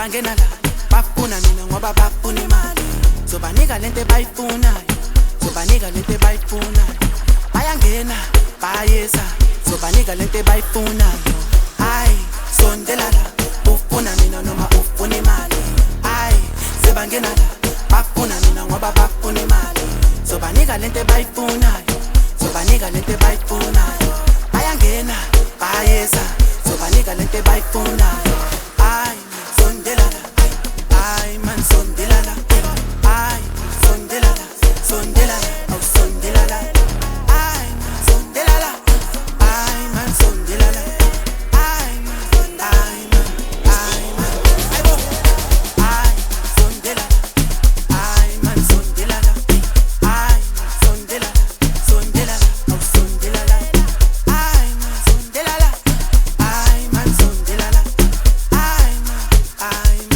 sebangena la bafuna mina ngoba bafuna imali sobanika lento bayifunayo sobanika lento bayifunayo bayangena bayeza sobanika lento bayifunayo ay sondela la ufuna mina noma ufuna imali ay sebangena la bafuna mina ngoba bafuna imali sobanika lento bayifunayo sobanika lento bayifunayo bayangena bayeza sobanika lento bayifunayo ay sondela la ay man sondela la ay sondela la sondela la oh sondela la ay sondela la ay man sondela la ay man ay man ay bo ay sondela la ay man sondela la ay sondela la sondela la oh sondela la ay man sondela la ay man sondela la ay man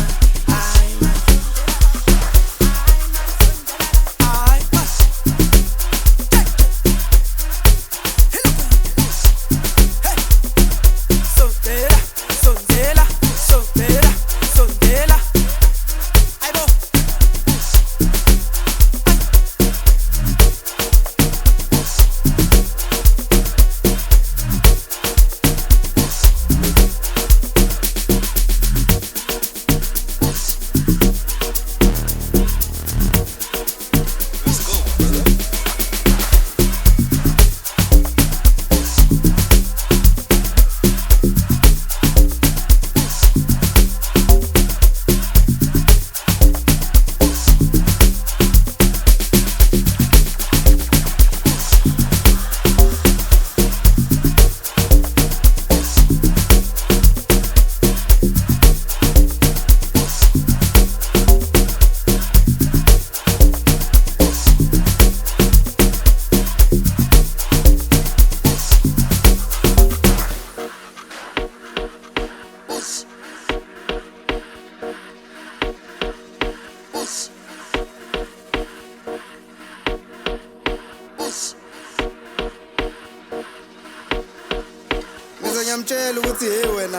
ngiyamtshela ukuthi hey wena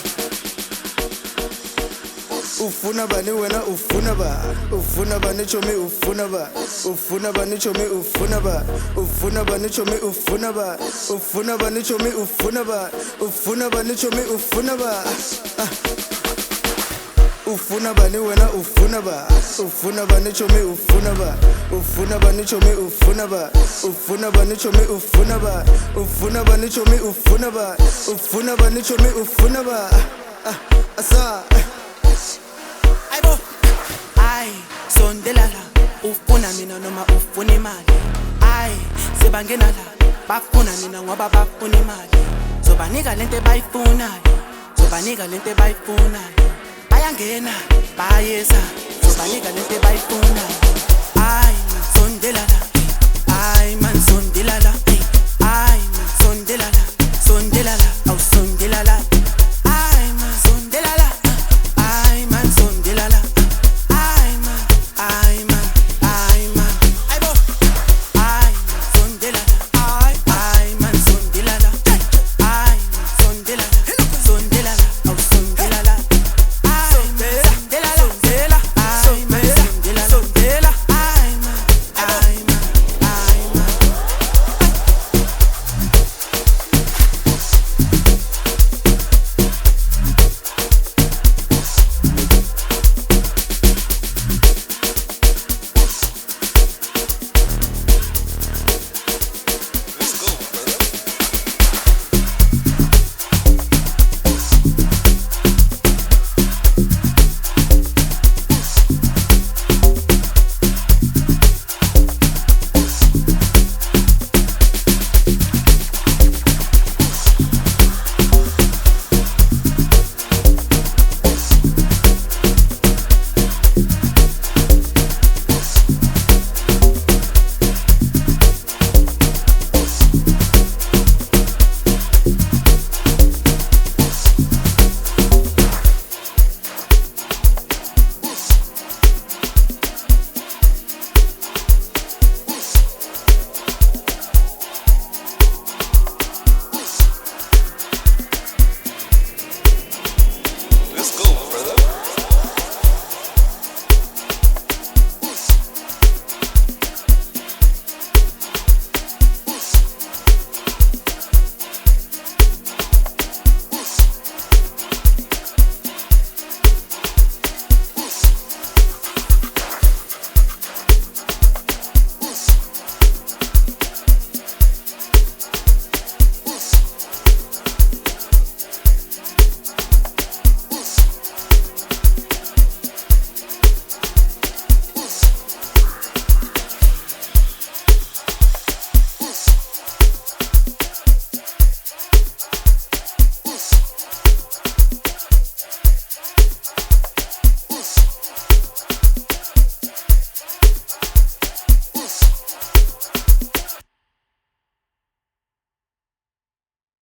ufuna bani wena ufuna bani chomi ufuna bani chomi ufuna bani chomi ufuna bani chomi ufuna bani chomi ufuna bani wena ufuna bani chomi ufuna bani chomi ufuna bani chomi ufuna bani chomi ufuna bani chomi ufuna asa aybo ay sondela la ufuna mina noma ufuna imali ay sebangena la bafuna mina ngoba bafuna imali sobanika lento bayifunayo sobanika lento bayifunayo bayangena bayeza sobanika lento bayifunayo ay sondela la ay man sondela la ay man sondela la